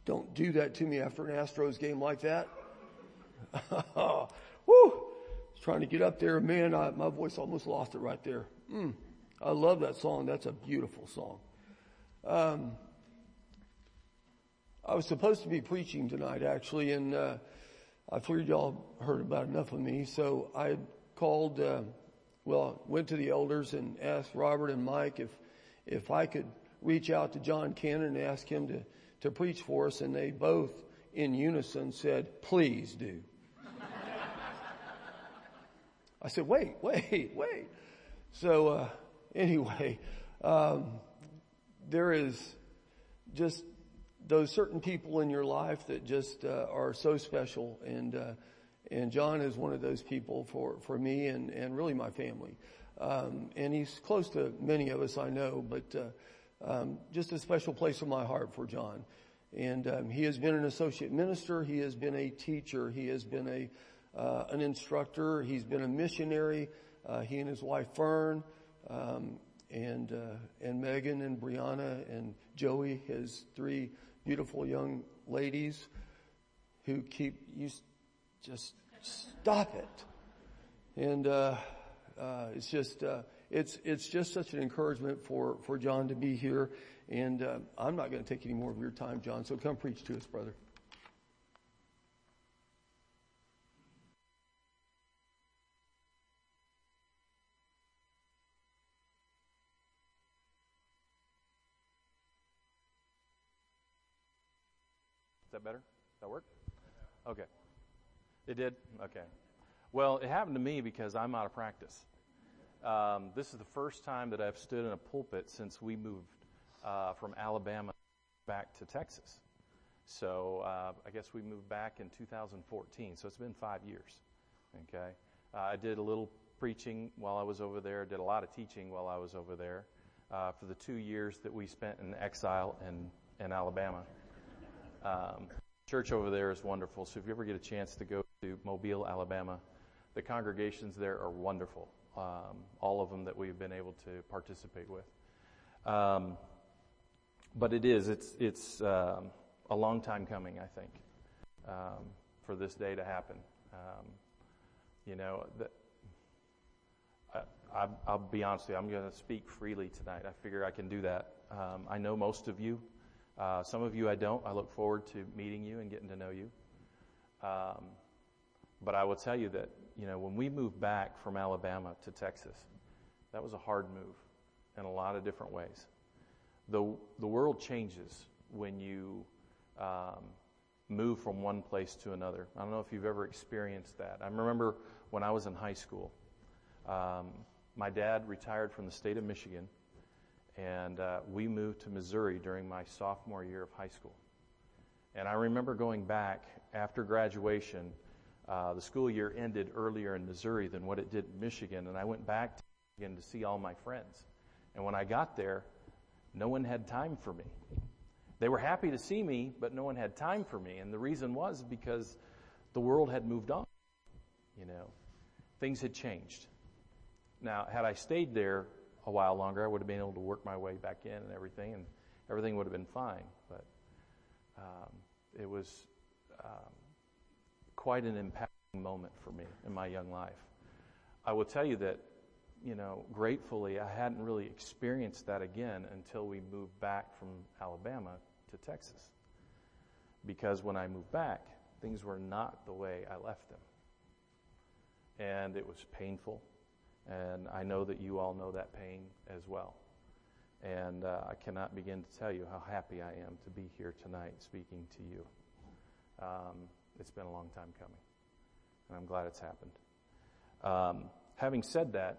Don't do that to me after an Astros game like that. Woo! Trying to get up there, man, my voice almost lost it right there. I love that song. That's a beautiful song. I was supposed to be preaching tonight, actually, and I figured y'all heard about enough of me, so I called, went to the elders and asked Robert and Mike if I could reach out to John Cannon and ask him to preach for us, and they both in unison said, "Please do." I said, wait. So, anyway, there is just those certain people in your life that just, are so special. And John is one of those people for me and really my family. And he's close to many of us, I know, but, just a special place in my heart for John. And, he has been an associate minister. He has been a teacher. He has been an instructor. He's been a missionary. He and his wife Fern, and Megan and Brianna and Joey, his 3 beautiful young ladies who you just stop it. And, it's just such an encouragement for John to be here. And, I'm not going to take any more of your time, John. So come preach to us, brother. Is that better? Does that work? Okay. It did? Okay. Well, it happened to me because I'm out of practice. This is the first time that I've stood in a pulpit since we moved from Alabama back to Texas. So I guess we moved back in 2014, so it's been 5 years. Okay. I did a little preaching while I was over there, did a lot of teaching while I was over there for the 2 years that we spent in exile in Alabama. Church over there is wonderful. So if you ever get a chance to go to Mobile, Alabama, the congregations there are wonderful. All of them that we've been able to participate with. But it's a long time coming, I think, for this day to happen. I'll be honest with you, I'm going to speak freely tonight. I figure I can do that. I know most of you. Some of you I don't. I look forward to meeting you and getting to know you. But I will tell you that, when we moved back from Alabama to Texas, that was a hard move in a lot of different ways. The world changes when you move from one place to another. I don't know if you've ever experienced that. I remember when I was in high school, my dad retired from the state of Michigan, and we moved to Missouri during my sophomore year of high school. And I remember going back after graduation. The school year ended earlier in Missouri than what it did in Michigan, and I went back to Michigan to see all my friends. And when I got there, no one had time for me. They were happy to see me, but no one had time for me. And the reason was because the world had moved on. Things had changed. Now, had I stayed there a while longer, I would have been able to work my way back in and everything would have been fine. But it was quite an impacting moment for me in my young life. I will tell you that, gratefully, I hadn't really experienced that again until we moved back from Alabama to Texas. Because when I moved back, things were not the way I left them. And it was painful. And I know that you all know that pain as well. And I cannot begin to tell you how happy I am to be here tonight speaking to you. It's been a long time coming, and I'm glad it's happened. Having said that,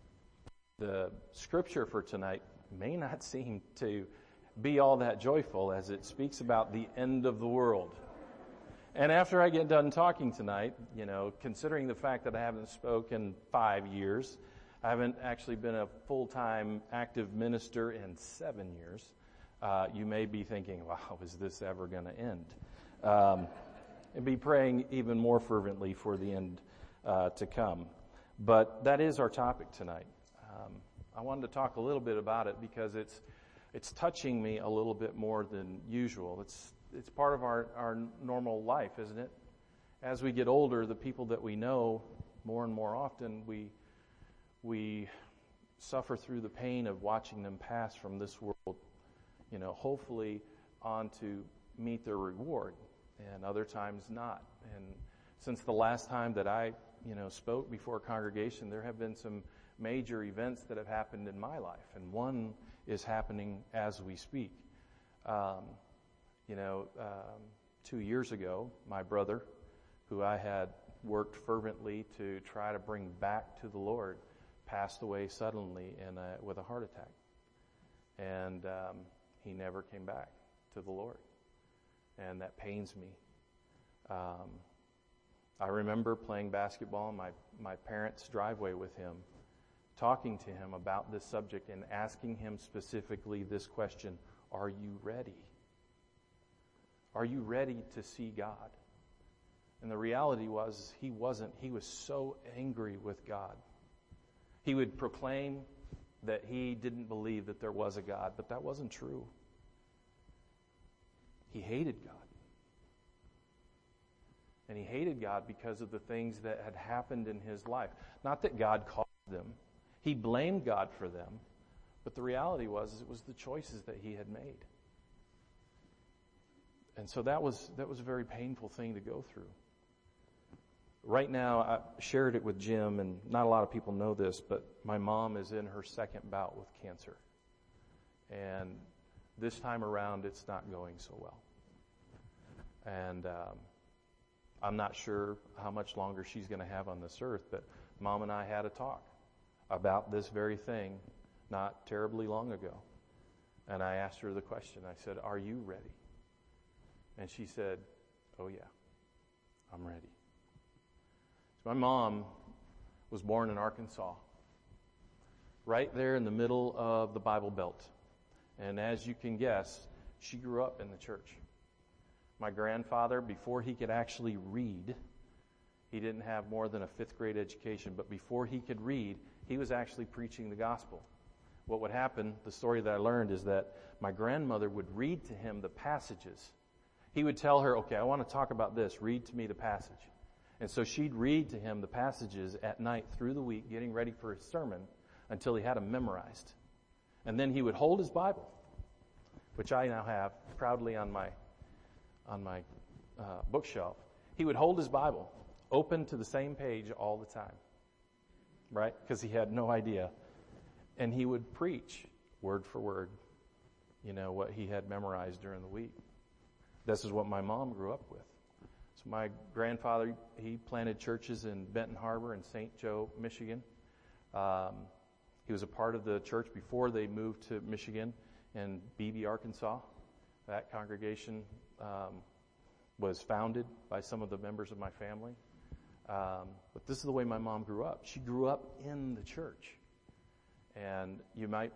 the scripture for tonight may not seem to be all that joyful as it speaks about the end of the world. And after I get done talking tonight, considering the fact that I haven't spoken 5 years, I haven't actually been a full-time active minister in 7 years, you may be thinking, wow, is this ever going to end? And be praying even more fervently for the end to come. But that is our topic tonight. I wanted to talk a little bit about it because it's touching me a little bit more than usual. it's part of our normal life, isn't it? As we get older, the people that we know more and more often, we suffer through the pain of watching them pass from this world, hopefully on to meet their reward, and other times not. And since the last time that I, spoke before a congregation, there have been some major events that have happened in my life, and one is happening as we speak. 2 years ago, my brother, who I had worked fervently to try to bring back to the Lord, passed away suddenly with a heart attack. And he never came back to the Lord. And that pains me. I remember playing basketball in my parents' driveway with him, talking to him about this subject and asking him specifically this question: are you ready? Are you ready to see God? And the reality was he wasn't. He was so angry with God. He would proclaim that he didn't believe that there was a God, but that wasn't true. He hated God. And he hated God because of the things that had happened in his life. Not that God caused them. He blamed God for them. But the reality was, it was the choices that he had made. And so that was a very painful thing to go through. Right now, I shared it with Jim, and not a lot of people know this, but my mom is in her second bout with cancer. And this time around, it's not going so well. And I'm not sure how much longer she's going to have on this earth, but Mom and I had a talk about this very thing not terribly long ago. And I asked her the question. I said, "Are you ready?" And she said, "Oh yeah, I'm ready." So my mom was born in Arkansas, right there in the middle of the Bible Belt. And as you can guess, she grew up in the church. My grandfather, before he could actually read, he didn't have more than a 5th grade education, but before he could read, he was actually preaching the gospel. What would happen, the story that I learned, is that my grandmother would read to him the passages. He would tell her, "Okay, I want to talk about this. Read to me the passage." And so she'd read to him the passages at night through the week, getting ready for his sermon, until he had them memorized. And then he would hold his Bible, which I now have proudly on my bookshelf. He would hold his Bible open to the same page all the time, right? Because he had no idea. And he would preach word for word, what he had memorized during the week. This is what my mom grew up with. So my grandfather, he planted churches in Benton Harbor and St. Joe, Michigan. He was a part of the church before they moved to Michigan in Beebe, Arkansas. That congregation was founded by some of the members of my family. But this is the way my mom grew up. She grew up in the church. And you might,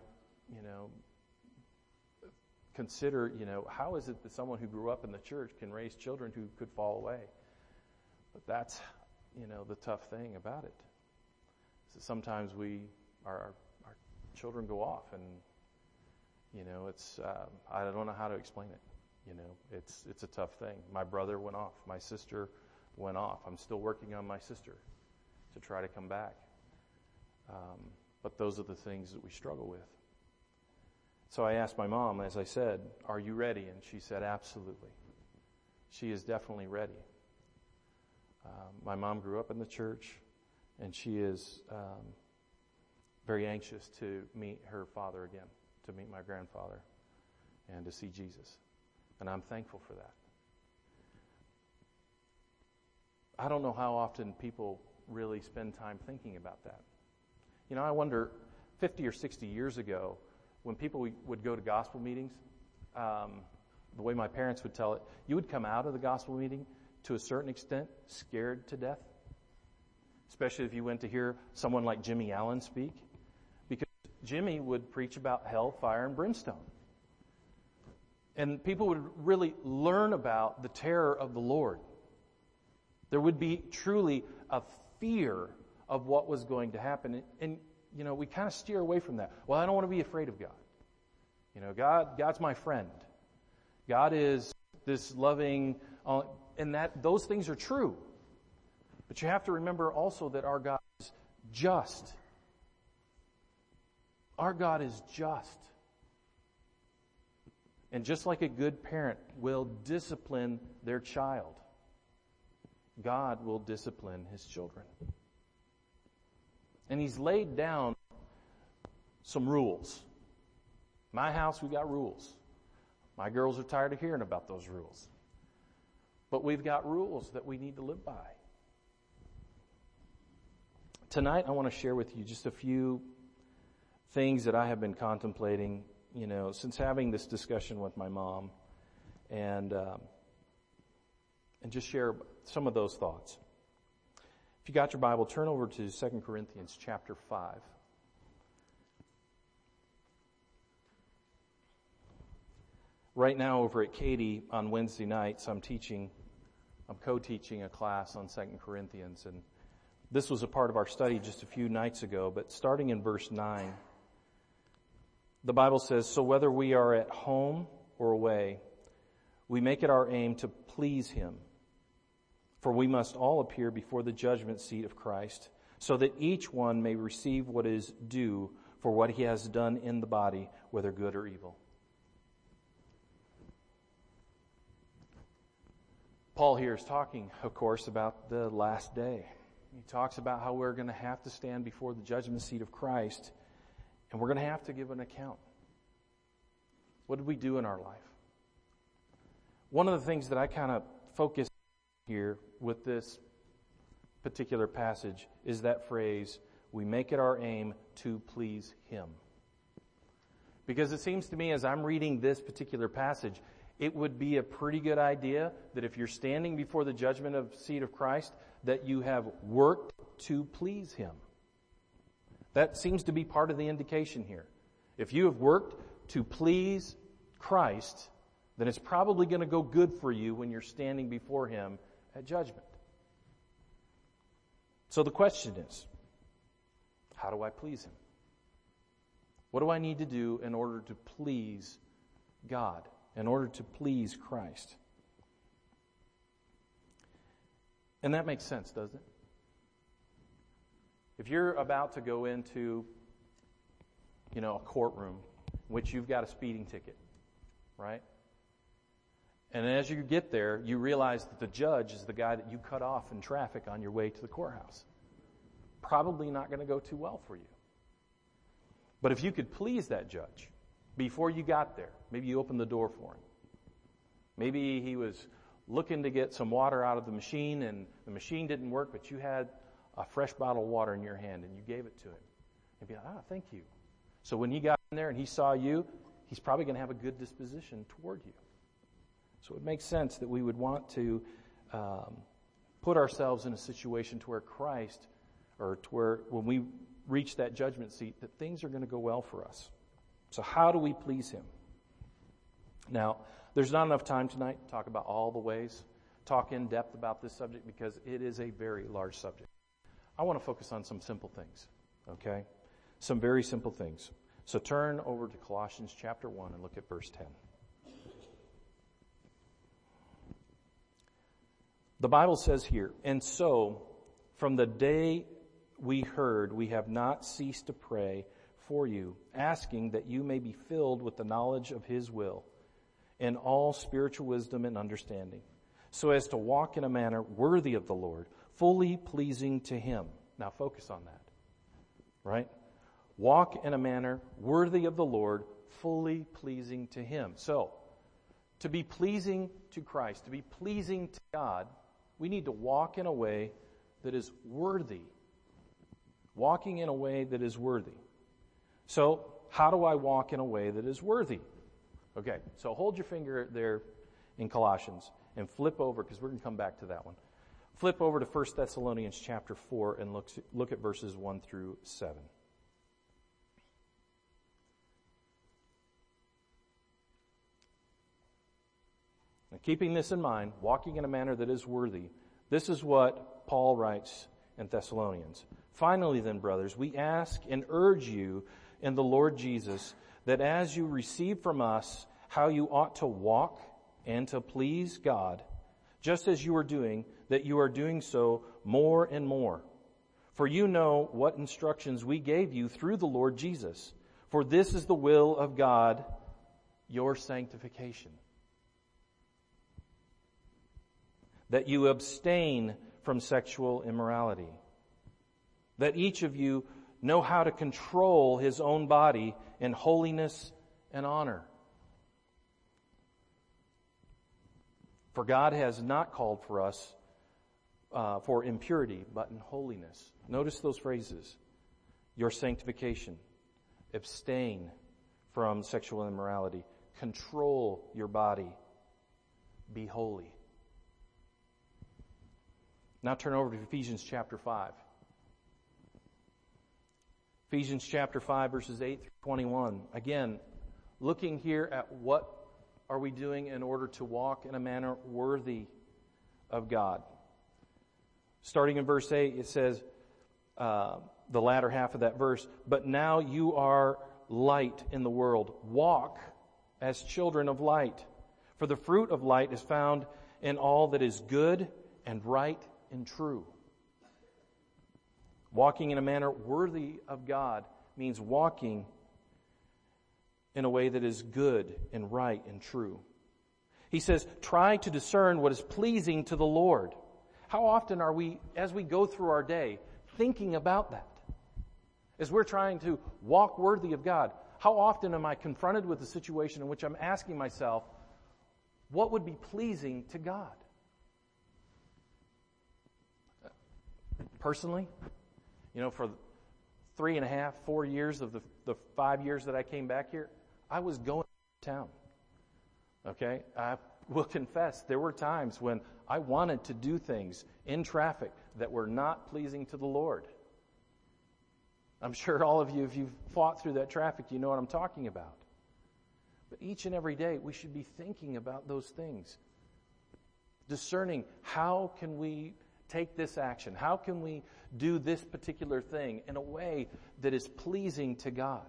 consider, how is it that someone who grew up in the church can raise children who could fall away? But that's, the tough thing about it. So sometimes our children go off, and, it's, I don't know how to explain it. It's a tough thing. My brother went off. My sister went off. I'm still working on my sister to try to come back. But those are the things that we struggle with. So I asked my mom, as I said, "Are you ready?" And she said, "Absolutely." She is definitely ready. My mom grew up in the church, and she is very anxious to meet her father again, to meet my grandfather, and to see Jesus. And I'm thankful for that. I don't know how often people really spend time thinking about that. I wonder, 50 or 60 years ago, when people would go to gospel meetings, the way my parents would tell it, you would come out of the gospel meeting, to a certain extent, scared to death. Especially if you went to hear someone like Jimmy Allen speak. Because Jimmy would preach about hell, fire, and brimstone. And people would really learn about the terror of the Lord. There would be truly a fear of what was going to happen. And we kind of steer away from that. Well, I don't want to be afraid of God. God's my friend. God is this loving, and that those things are true. But you have to remember also that our God is just. Our God is just. And just like a good parent will discipline their child, God will discipline His children. And He's laid down some rules. My house, we got rules. My girls are tired of hearing about those rules. But we've got rules that we need to live by. Tonight, I want to share with you just a few things that I have been contemplating, since having this discussion with my mom, and just share some of those thoughts. If you got your Bible, turn over to 2 Corinthians chapter 5. Right now over at Katy on Wednesday nights, I'm co-teaching a class on 2 Corinthians, and this was a part of our study just a few nights ago, but starting in verse 9, the Bible says, "So whether we are at home or away, we make it our aim to please Him. For we must all appear before the judgment seat of Christ, so that each one may receive what is due for what he has done in the body, whether good or evil." Paul here is talking, of course, about the last day. He talks about how we're going to have to stand before the judgment seat of Christ, and we're going to have to give an account. What did we do in our life? One of the things that I kind of focus here with this particular passage is that phrase, "We make it our aim to please Him." Because it seems to me as I'm reading this particular passage, it would be a pretty good idea that if you're standing before the judgment seat of Christ, that you have worked to please Him. That seems to be part of the indication here. If you have worked to please Christ, then it's probably going to go good for you when you're standing before Him at judgment. So the question is, how do I please Him? What do I need to do in order to please God, in order to please Christ? And that makes sense, doesn't it? If you're about to go into, a courtroom in which you've got a speeding ticket, right? And as you get there, you realize that the judge is the guy that you cut off in traffic on your way to the courthouse. Probably not going to go too well for you. But if you could please that judge before you got there, maybe you opened the door for him. Maybe he was looking to get some water out of the machine and the machine didn't work, but you had a fresh bottle of water in your hand and you gave it to him. He'd be like, thank you. So when he got in there and he saw you, he's probably going to have a good disposition toward you. So it makes sense that we would want to put ourselves in a situation to where Christ, or to where when we reach that judgment seat, that things are going to go well for us. So how do we please Him? Now, there's not enough time tonight to talk about all the ways, talk in depth about this subject, because it is a very large subject. I want to focus on some simple things, okay? Some very simple things. So turn over to Colossians chapter 1 and look at verse 10. The Bible says here, "And so, from the day we heard, we have not ceased to pray for you, asking that you may be filled with the knowledge of His will, and all spiritual wisdom and understanding, so as to walk in a manner worthy of the Lord, fully pleasing to Him." Now focus on that, right? Walk in a manner worthy of the Lord, fully pleasing to Him. So, to be pleasing to Christ, to be pleasing to God, we need to walk in a way that is worthy. Walking in a way that is worthy. So, how do I walk in a way that is worthy? Okay, so hold your finger there in Colossians and flip over, because we're going to come back to that one. Flip over to 1 Thessalonians chapter 4 and look at verses 1 through 7. Now, keeping this in mind, walking in a manner that is worthy, this is what Paul writes in Thessalonians. "Finally then, brothers, we ask and urge you in the Lord Jesus that as you receive from us how you ought to walk and to please God, just as you are doing, that you are doing so more and more. For you know what instructions we gave you through the Lord Jesus. For this is the will of God, your sanctification. That you abstain from sexual immorality. That each of you know how to control his own body in holiness and honor. For God has not called for us for impurity, but in holiness. Notice those phrases. Your sanctification. Abstain from sexual immorality. Control your body. Be holy. Now turn over to Ephesians chapter 5. Ephesians chapter 5, verses 8 through 21. Again, looking here at what are we doing in order to walk in a manner worthy of God. Starting in verse 8, it says, the latter half of that verse, but now you are light in the world. Walk as children of light. For the fruit of light is found in all that is good and right and true. Walking in a manner worthy of God means walking in a way that is good and right and true. He says, try to discern what is pleasing to the Lord. How often are we, as we go through our day, thinking about that? As we're trying to walk worthy of God, how often am I confronted with a situation in which I'm asking myself, what would be pleasing to God? Personally, for 3.5, 4 years of the 5 years that I came back here, I was going to town. Okay? I will confess, there were times when I wanted to do things in traffic that were not pleasing to the Lord. I'm sure all of you, if you've fought through that traffic, you know what I'm talking about. But each and every day, we should be thinking about those things. Discerning, how can we take this action? How can we do this particular thing in a way that is pleasing to God?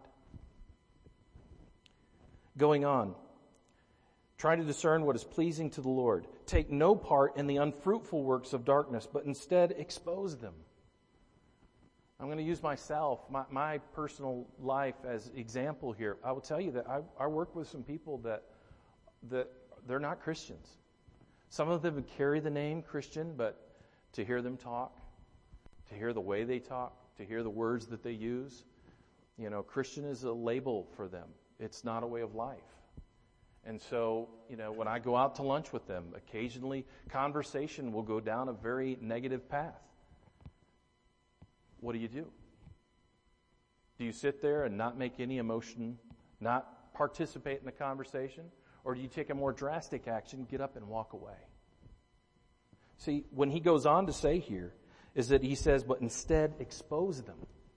Going on, try to discern what is pleasing to the Lord. Take no part in the unfruitful works of darkness, but instead expose them. I'm going to use myself, my personal life as example here. I will tell you that I work with some people that they're not Christians. Some of them carry the name Christian, but to hear them talk, to hear the way they talk, to hear the words that they use, Christian is a label for them. It's not a way of life. And so, when I go out to lunch with them, occasionally conversation will go down a very negative path. What do? Do you sit there and not make any emotion, not participate in the conversation? Or do you take a more drastic action, get up and walk away? See, when he goes on to say here, is that he says, but instead expose them.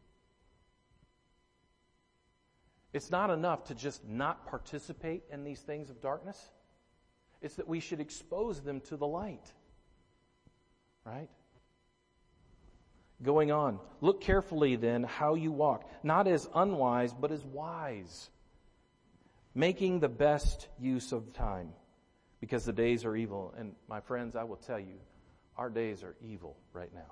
It's not enough to just not participate in these things of darkness. It's that we should expose them to the light. Right? Going on, look carefully then how you walk, not as unwise, but as wise, making the best use of time, because the days are evil. And my friends, I will tell you, our days are evil right now.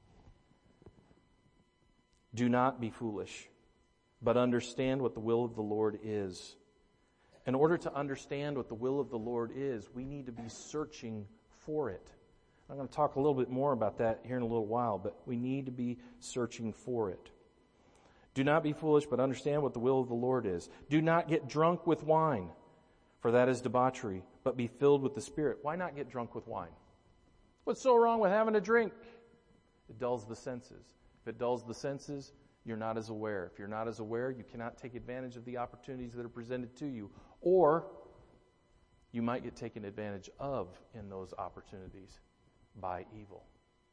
Do not be foolish, but understand what the will of the Lord is. In order to understand what the will of the Lord is, we need to be searching for it. I'm going to talk a little bit more about that here in a little while, but we need to be searching for it. Do not be foolish, but understand what the will of the Lord is. Do not get drunk with wine, for that is debauchery, but be filled with the Spirit. Why not get drunk with wine? What's so wrong with having a drink? It dulls the senses. If it dulls the senses, you're not as aware. If you're not as aware, you cannot take advantage of the opportunities that are presented to you, or you might get taken advantage of in those opportunities by evil.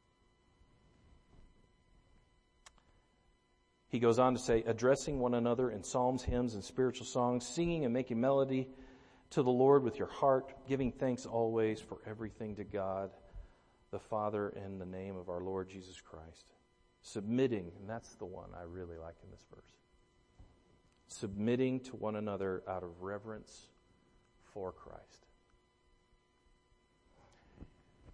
He goes on to say, addressing one another in psalms, hymns, and spiritual songs, singing and making melody to the Lord with your heart, giving thanks always for everything to God, the Father, in the name of our Lord Jesus Christ. Submitting, and that's the one I really like in this verse. Submitting to one another out of reverence for Christ.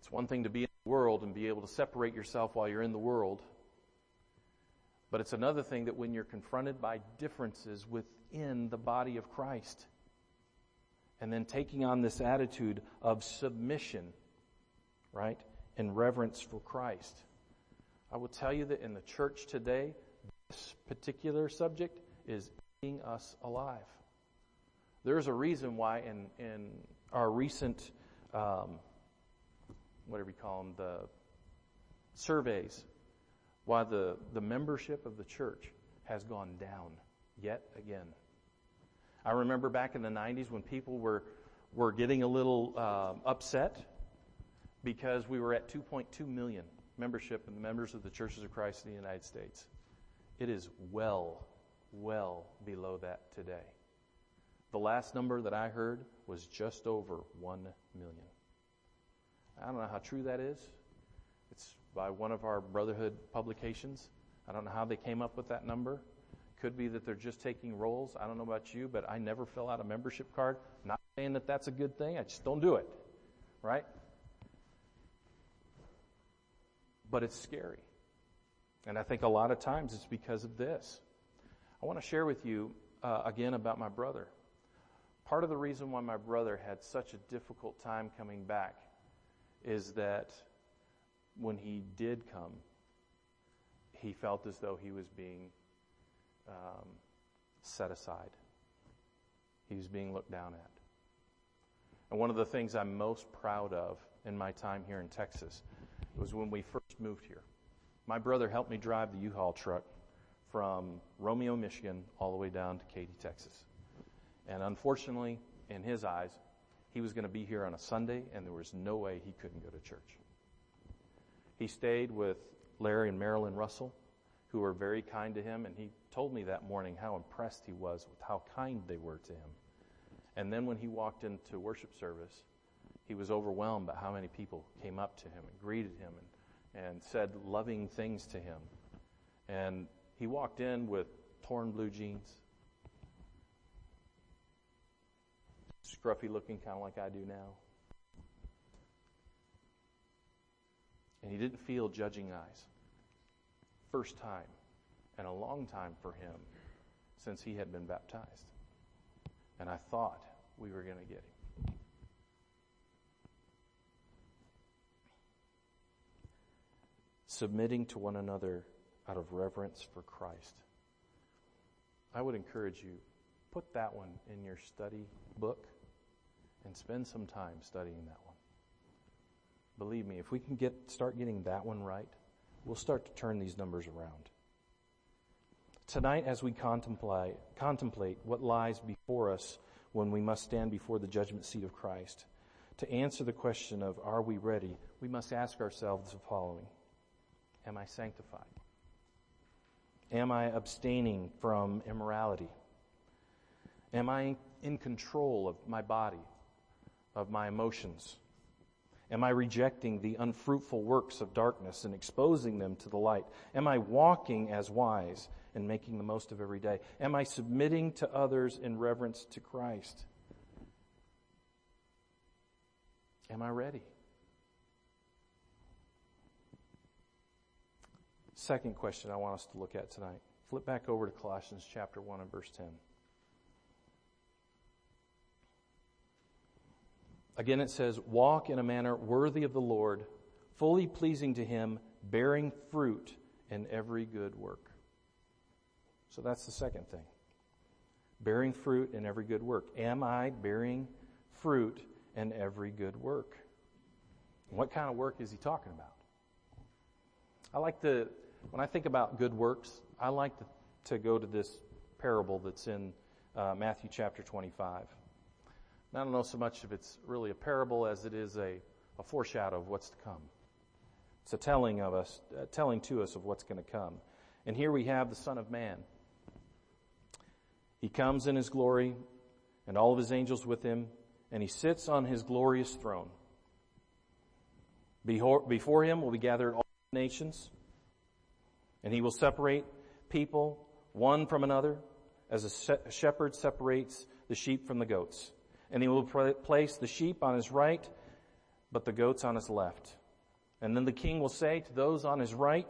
It's one thing to be in the world and be able to separate yourself while you're in the world. But it's another thing that when you're confronted by differences within the body of Christ, and then taking on this attitude of submission, right, and reverence for Christ. I will tell you that in the church today, this particular subject is eating us alive. There's a reason why in our recent, whatever you call them, the surveys, why the membership of the church has gone down yet again. I remember back in the 90s when people were getting a little upset because we were at 2.2 million membership in the members of the Churches of Christ in the United States. It is well below that today. The last number that I heard was just over 1 million. I don't know how true that is. It's by one of our Brotherhood publications. I don't know how they came up with that number. Could be that they're just taking rolls. I don't know about you, but I never fill out a membership card. I'm not saying that that's a good thing. I just don't do it, right? But it's scary. And I think a lot of times it's because of this. I want to share with you again about my brother. Part of the reason why my brother had such a difficult time coming back is that when he did come, he felt as though he was being set aside. He was being looked down at. And one of the things I'm most proud of in my time here in Texas was when we first moved here. My brother helped me drive the U-Haul truck from Romeo, Michigan, all the way down to Katy, Texas. And unfortunately, in his eyes, he was going to be here on a Sunday, and there was no way he couldn't go to church. He stayed with Larry and Marilyn Russell, who were very kind to him, and he told me that morning how impressed he was with how kind they were to him. And then when he walked into worship service, he was overwhelmed by how many people came up to him and greeted him and said loving things to him. And he walked in with torn blue jeans, scruffy looking, kind of like I do now. And he didn't feel judging eyes. First time and a long time for him since he had been baptized. And I thought we were going to get him. Submitting to one another out of reverence for Christ. I would encourage you, put that one in your study book and spend some time studying that one. Believe me, if we can start getting that one right, we'll start to turn these numbers around. Tonight, as we contemplate what lies before us when we must stand before the judgment seat of Christ, to answer the question of, are we ready, we must ask ourselves the following. Am I sanctified? Am I abstaining from immorality? Am I in control of my body, of my emotions? Am I rejecting the unfruitful works of darkness and exposing them to the light? Am I walking as wise and making the most of every day? Am I submitting to others in reverence to Christ? Am I ready? Second question I want us to look at tonight. Flip back over to Colossians chapter 1 and verse 10. Again, it says, walk in a manner worthy of the Lord, fully pleasing to Him, bearing fruit in every good work. So that's the second thing. Bearing fruit in every good work. Am I bearing fruit in every good work? What kind of work is he talking about? When I think about good works, I like to go to this parable that's in Matthew chapter 25. And I don't know so much if it's really a parable as it is a foreshadow of what's to come. It's a telling to us of what's going to come. And here we have the Son of Man. He comes in His glory and all of His angels with Him, and He sits on His glorious throne. Before Him will be gathered all nations, and He will separate people one from another as a shepherd separates the sheep from the goats. And He will place the sheep on His right but the goats on his left. And then the king will say to those on his right,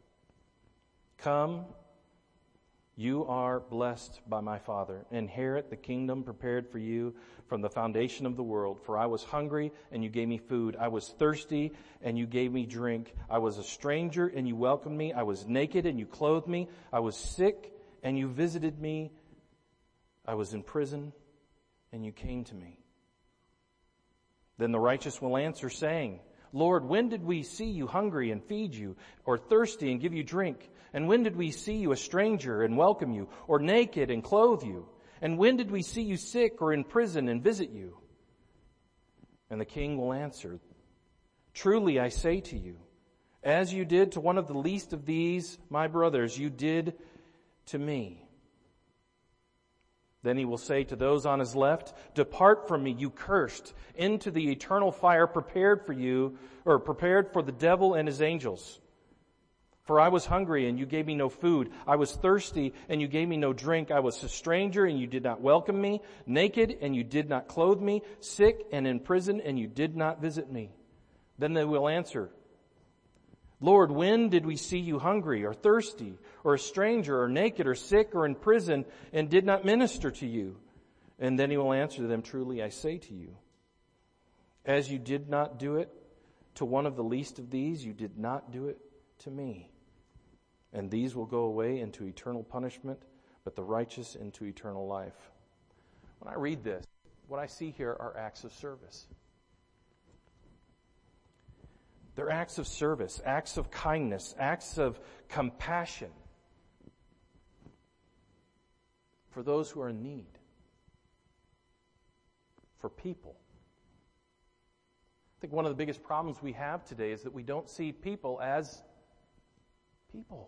Come, you are blessed by my Father. Inherit the kingdom prepared for you from the foundation of the world. For I was hungry, and you gave me food. I was thirsty, and you gave me drink. I was a stranger, and you welcomed me. I was naked, and you clothed me. I was sick, and you visited me. I was in prison, and you came to me. Then the righteous will answer, saying, Lord, when did we see you hungry and feed you, or thirsty and give you drink? And when did we see you a stranger and welcome you, or naked and clothe you? And when did we see you sick or in prison and visit you? And the king will answer, Truly I say to you, as you did to one of the least of these, my brothers, you did to me. Then he will say to those on his left, Depart from me, you cursed, into the eternal fire prepared for you, or prepared for the devil and his angels. For I was hungry, and you gave me no food. I was thirsty, and you gave me no drink. I was a stranger, and you did not welcome me. Naked, and you did not clothe me. Sick and in prison, and you did not visit me. Then they will answer, Lord, when did we see you hungry or thirsty or a stranger or naked or sick or in prison and did not minister to you? And then he will answer them, Truly I say to you, as you did not do it to one of the least of these, you did not do it to me. And these will go away into eternal punishment, but the righteous into eternal life. When I read this, what I see here are acts of service. They're acts of service, acts of kindness, acts of compassion for those who are in need, for people. I think one of the biggest problems we have today is that we don't see people as people.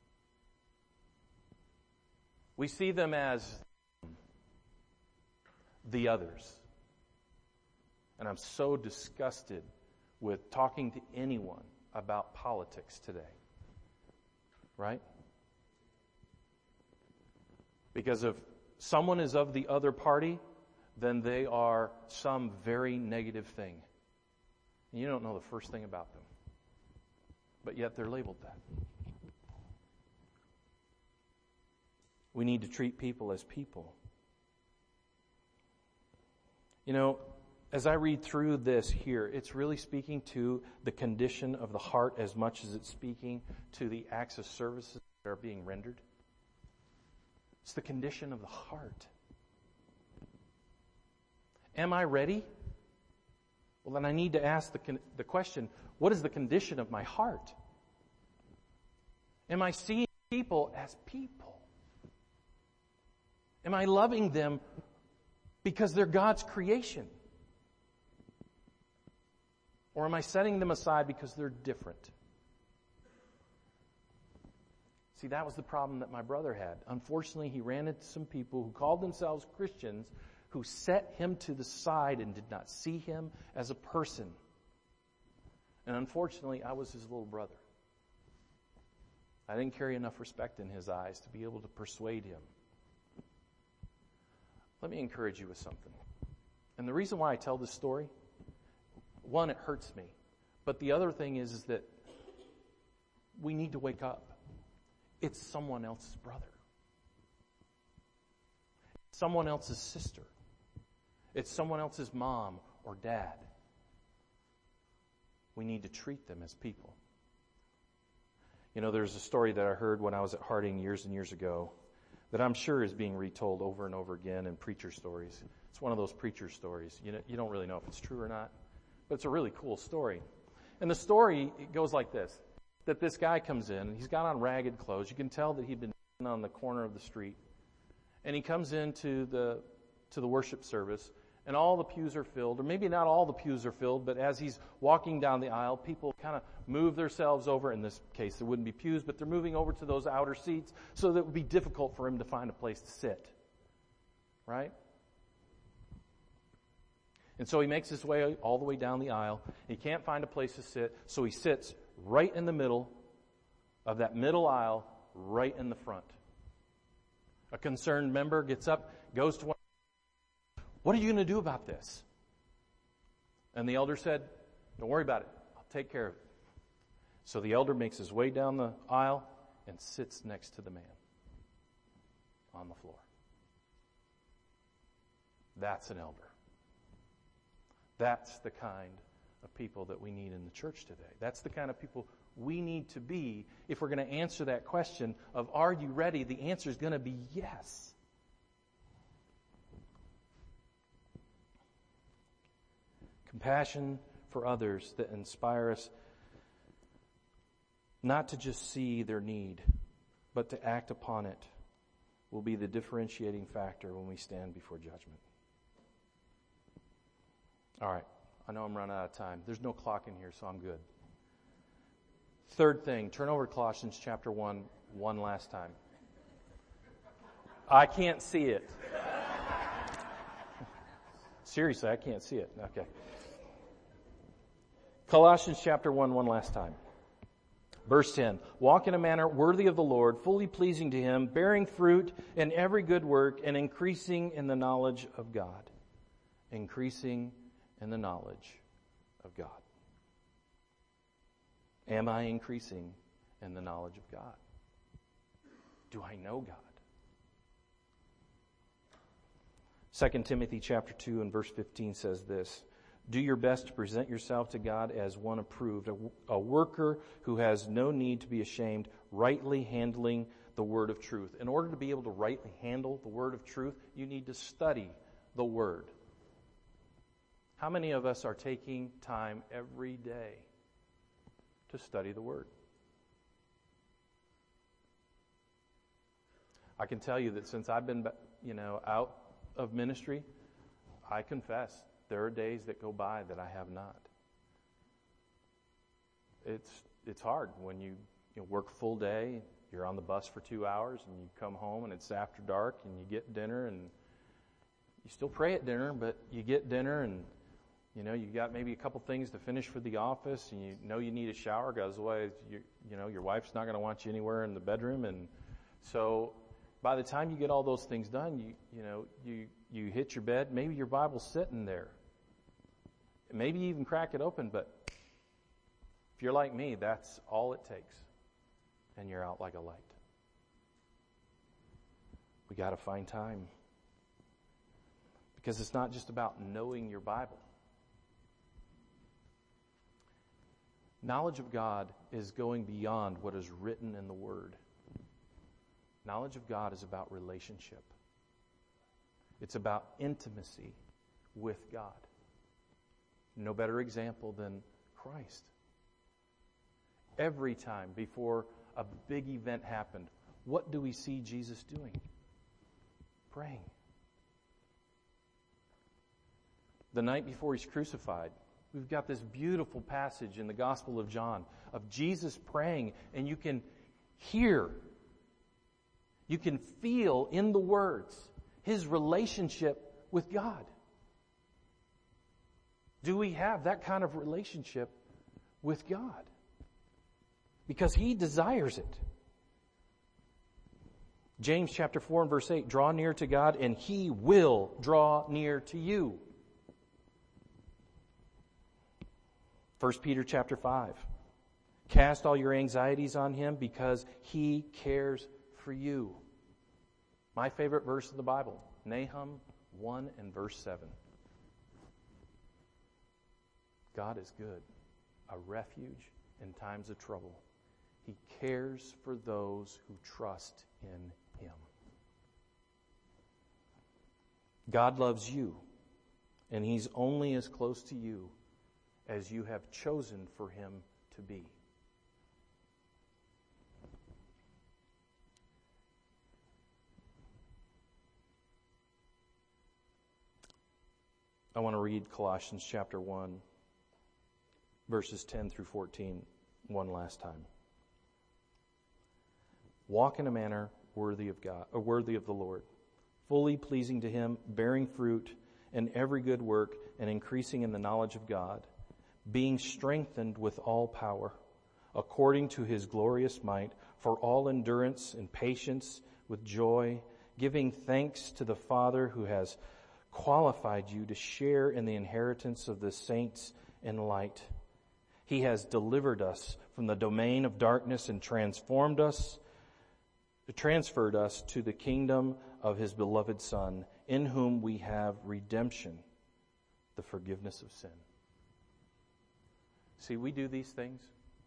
We see them as the others. And I'm so disgusted with talking to anyone about politics today. Right? Because if someone is of the other party, then they are some very negative thing. And you don't know the first thing about them. But yet they're labeled that. We need to treat people as people. You know, as I read through this here, it's really speaking to the condition of the heart as much as it's speaking to the acts of services that are being rendered. It's the condition of the heart. Am I ready? Well, then I need to ask the question, what is the condition of my heart? Am I seeing people as people? Am I loving them because they're God's creation? Or am I setting them aside because they're different? See, that was the problem that my brother had. Unfortunately, he ran into some people who called themselves Christians who set him to the side and did not see him as a person. And unfortunately, I was his little brother. I didn't carry enough respect in his eyes to be able to persuade him. Let me encourage you with something. And the reason why I tell this story, one, it hurts me. But the other thing is that we need to wake up. It's someone else's brother. It's someone else's sister. It's someone else's mom or dad. We need to treat them as people. You know, there's a story that I heard when I was at Harding years and years ago that I'm sure is being retold over and over again in preacher stories. It's one of those preacher stories. You don't really know if it's true or not, but it's a really cool story. And the story, it goes like this, that this guy comes in, and he's got on ragged clothes. You can tell that he'd been on the corner of the street. And he comes into the worship service, and all the pews are filled, or maybe not all the pews are filled, but as he's walking down the aisle, people kind of move themselves over. In this case, there wouldn't be pews, but they're moving over to those outer seats so that it would be difficult for him to find a place to sit. Right? And so he makes his way all the way down the aisle. He can't find a place to sit, so he sits right in the middle of that middle aisle, right in the front. A concerned member gets up, goes to one. What are you going to do about this? And the elder said, Don't worry about it. I'll take care of it. So the elder makes his way down the aisle and sits next to the man on the floor. That's an elder. That's the kind of people that we need in the church today. That's the kind of people we need to be if we're going to answer that question of, are you ready? The answer is going to be yes. Compassion for others that inspire us not to just see their need, but to act upon it will be the differentiating factor when we stand before judgment. All right, I know I'm running out of time. There's no clock in here, so I'm good. Third thing, turn over to Colossians chapter 1 one last time. I can't see it. Seriously, I can't see it. Okay. Colossians chapter 1 one last time. Verse 10, walk in a manner worthy of the Lord, fully pleasing to Him, bearing fruit in every good work, and increasing in the knowledge of God. Increasing in the knowledge of God. Am I increasing in the knowledge of God? Do I know God? 2 Timothy chapter 2 and verse 15 says this, do your best to present yourself to God as one approved, a worker who has no need to be ashamed, rightly handling the word of truth. In order to be able to rightly handle the word of truth, you need to study the word. How many of us are taking time every day to study the word? I can tell you that since I've been, out of ministry, I confess there are days that go by that I have not. It's hard when you work a full day, you're on the bus for 2 hours, and you come home and it's after dark, and you get dinner, and you still pray at dinner, but you get dinner, and you got maybe a couple things to finish for the office, and you need a shower because otherwise your wife's not going to want you anywhere in the bedroom, and so by the time you get all those things done, you hit your bed. Maybe your Bible's sitting there. Maybe you even crack it open, but if you're like me, that's all it takes, and you're out like a light. We got to find time, because it's not just about knowing your Bible. Knowledge of God is going beyond what is written in the Word. Knowledge of God is about relationship. It's about intimacy with God. No better example than Christ. Every time before a big event happened, what do we see Jesus doing? Praying. The night before He's crucified, we've got this beautiful passage in the Gospel of John of Jesus praying, and you can hear, you can feel in the words His relationship with God. Do we have that kind of relationship with God? Because He desires it. James chapter 4 and verse 8, draw near to God and He will draw near to you. 1 Peter chapter 5, cast all your anxieties on Him because He cares for you. My favorite verse of the Bible, Nahum 1 and verse 7. God is good, a refuge in times of trouble. He cares for those who trust in Him. God loves you, and He's only as close to you as you have chosen for Him to be. I want to read Colossians chapter 1, verses 10 through 14, one last time. Walk in a manner worthy of God, or worthy of the Lord, fully pleasing to Him, bearing fruit in every good work, and increasing in the knowledge of God, being strengthened with all power, according to His glorious might, for all endurance and patience with joy, giving thanks to the Father who has qualified you to share in the inheritance of the saints in light. He has delivered us from the domain of darkness and transferred us to the kingdom of His beloved Son, in whom we have redemption, the forgiveness of sin. See, we do these things.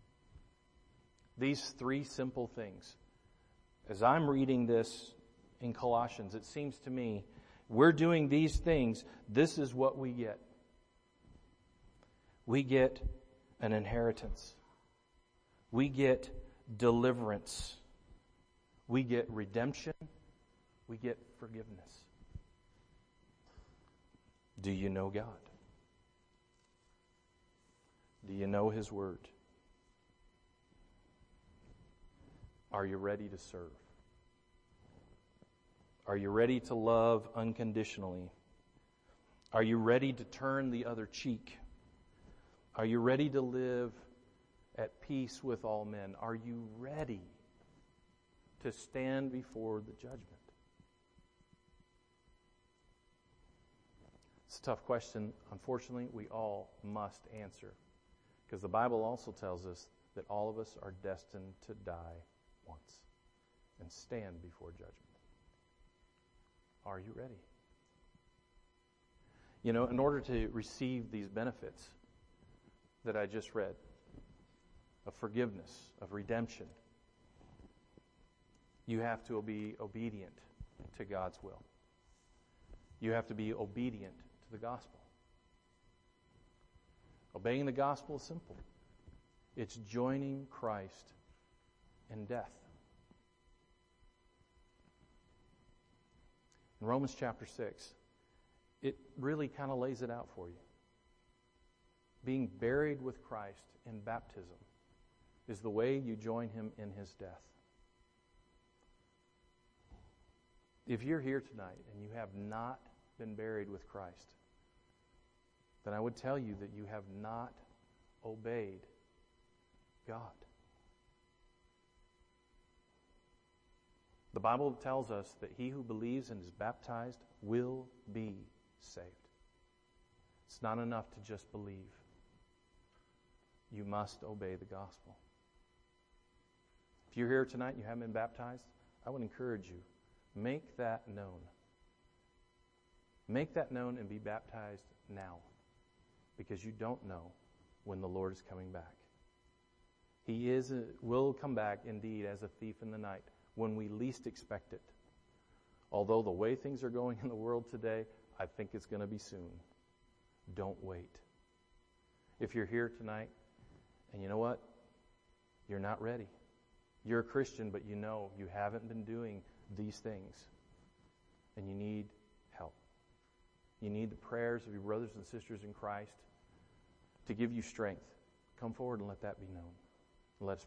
These three simple things. As I'm reading this in Colossians, it seems to me we're doing these things. This is what we get. We get an inheritance. We get deliverance. We get redemption. We get forgiveness. Do you know God? Do you know His Word? Are you ready to serve? Are you ready to love unconditionally? Are you ready to turn the other cheek? Are you ready to live at peace with all men? Are you ready to stand before the judgment? It's a tough question. Unfortunately, we all must answer, because the Bible also tells us that all of us are destined to die once and stand before judgment. Are you ready? You know, in order to receive these benefits that I just read, of forgiveness, of redemption, you have to be obedient to God's will. You have to be obedient to the gospel. Obeying the gospel is simple. It's joining Christ in death. In Romans chapter 6, it really kind of lays it out for you. Being buried with Christ in baptism is the way you join Him in His death. If you're here tonight and you have not been buried with Christ, then I would tell you that you have not obeyed God. The Bible tells us that he who believes and is baptized will be saved. It's not enough to just believe. You must obey the gospel. If you're here tonight and you haven't been baptized, I would encourage you, make that known. Make that known and be baptized now, because you don't know when the Lord is coming back. He will come back indeed as a thief in the night, when we least expect it. Although the way things are going in the world today, I think it's going to be soon. Don't wait. If you're here tonight, and you know what? You're not ready. You're a Christian, but you know you haven't been doing these things. And you need help. You need the prayers of your brothers and sisters in Christ to give you strength. Come forward and let that be known. Let us